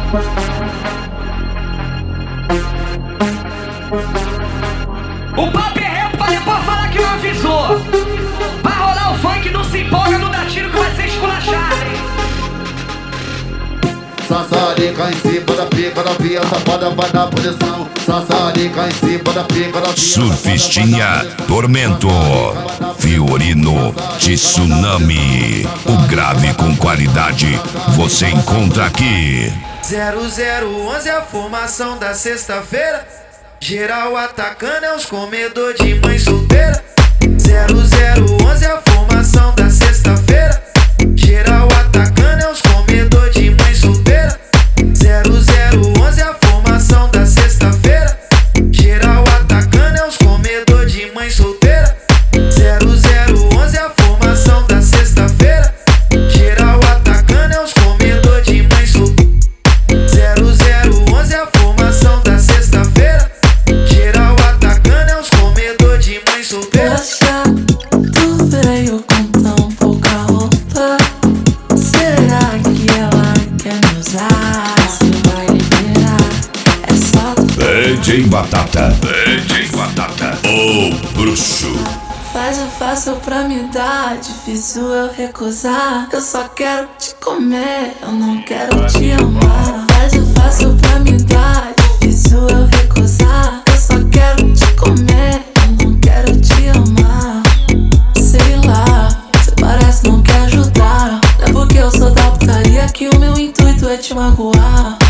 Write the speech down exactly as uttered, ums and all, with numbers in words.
O papo é reto pra depois falar que não avisou. Vai rolar o funk, não se empolga, não dá tiro que vai ser esculachado, hein? Sassarica em cima da pica da via, safada vai dar posição. Sassarica em cima da pica da via. Surfistinha, Tormento, Fiorino, Tsunami. O grave com qualidade você encontra aqui. zero zero onze é a formação da sexta-feira. Geral atacando é os comedor de mãe solteira. zero zero onze é a formação da sexta-feira. Geral atacando é os comedor de mãe solteira. zero zero onze é a formação da sexta-feira. Geral atacando é os comedor de mãe solteira. zero zero onze é a formação da sexta-feira. Geral atacando é os comedor de mãe solteira. zero zero onze é a formação da sexta-feira. Geral atacando é os comedor de mãe solteira. Poxa, tu veio com tão pouca roupa. Será que ela quer me usar? Você vai liberar? É só tu. D J Batata, D J Batata, o bruxo. Faz o fácil pra me dar, difícil eu recusar. Eu só quero te comer, eu não quero te amar. Faz o fácil pra me dar, difícil eu recusar. Eu só quero te comer, eu não quero te amar. Sei lá, cê parece não quer ajudar. Não é porque eu sou da putaria que o meu intuito é te magoar.